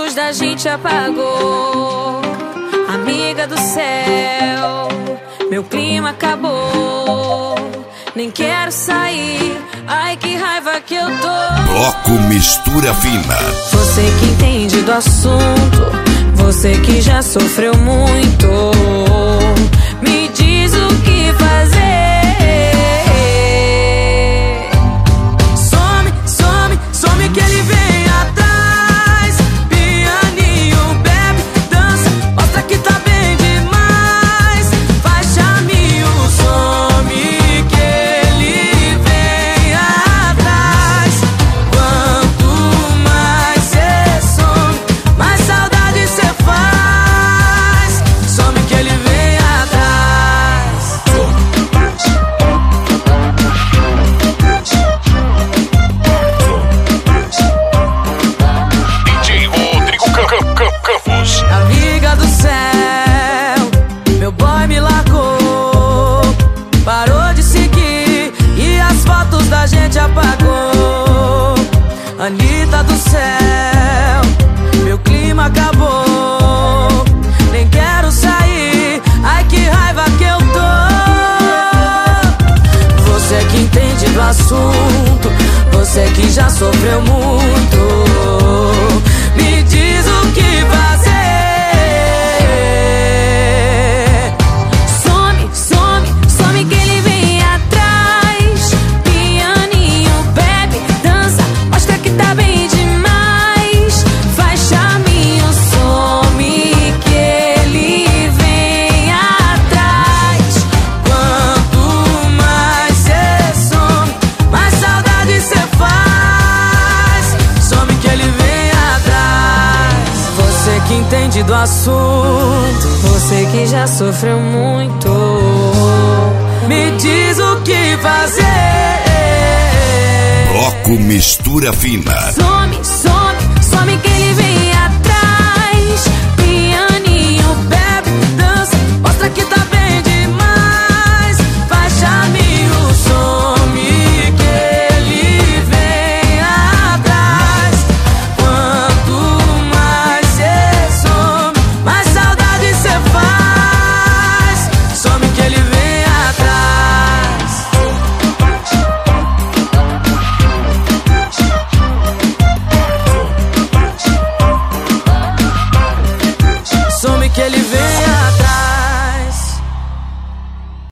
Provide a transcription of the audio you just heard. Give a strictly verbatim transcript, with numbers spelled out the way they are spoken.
luz da gente apagou. Amiga do céu, meu clima acabou. Nem quero sair, ai que raiva que eu tô. Bloco Mistura Fina. Você que entende do assunto, você que já sofreu muito, me diz o que fazer. Some, some, some que ele vem atrás. Pianinho, bebe, dança, mostra que tá bem demais. Faz chaminho, some que ele vem atrás. Quanto mais cê some, mais saudade cê faz. Some que ele vem atrás. D J Rodrigo Campos. Amiga do céu, meu boy me largou. Parou de seguir e as fotos da gente apagou. Anitta do céu, meu clima acabou. Nem quero sair, ai que raiva que eu tô. Você que entende do assunto, você que já sofreu muito, me diz o que fazer. Some, some, some que ele vem atrás. Pianinho, bebe, dança, mostra que tá bem demais. Faz chaminho, some que ele vem atrás. Quanto mais cê some, mais saudade cê faz. Some que ele vem atrás. Você que entende do assunto, você que já sofreu muito, me diz o que fazer. Bloco Mistura Fina. Some, some, some que ele